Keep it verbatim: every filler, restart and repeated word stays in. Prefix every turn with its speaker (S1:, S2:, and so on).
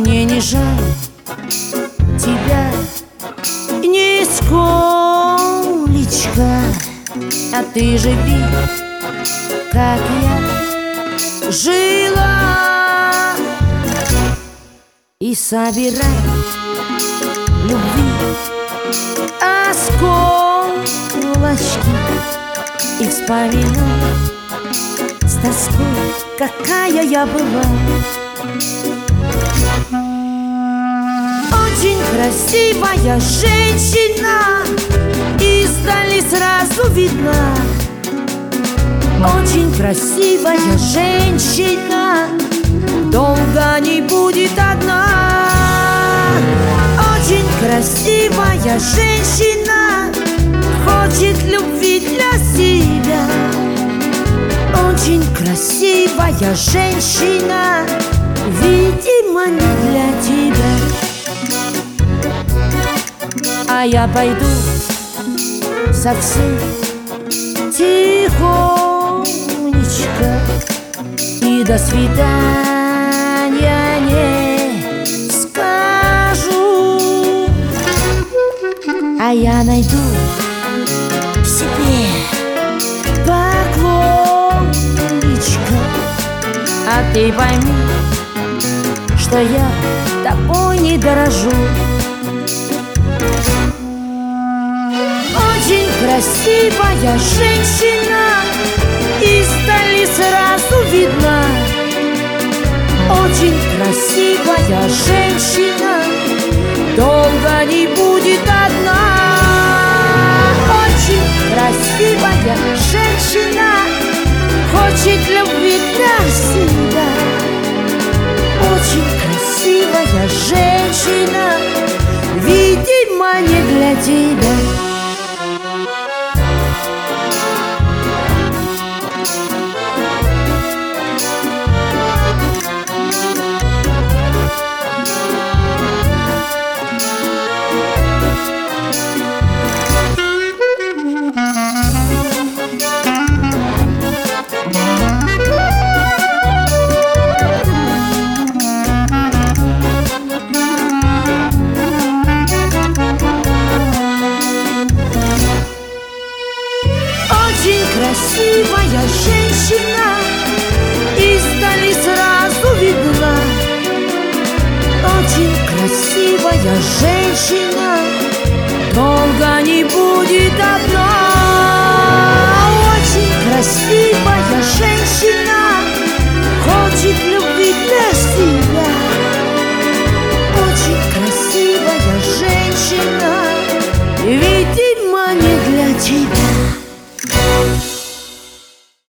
S1: мне не жаль тебя нисколечко. А ты же видишь, как я жила, и собирай любви осколочки и вспоминай с тоской, какая я была. Очень красивая женщина, издали сразу видна. Очень красивая женщина долго не будет одна. Очень красивая женщина хочет любви для себя. Очень красивая женщина, видимо, не для тебя. А я пойду совсем тихонечко и до свидания не скажу. А я найду себе поклонничка, а ты пойми, что я тобой не дорожу. Очень красивая женщина, издали сразу видна. Очень красивая женщина долго не будет одна. Очень красивая женщина хочет любви для себя. Очень красивая женщина, видимо, не для тебя. Очень красивая женщина, издали сразу видна. Очень красивая женщина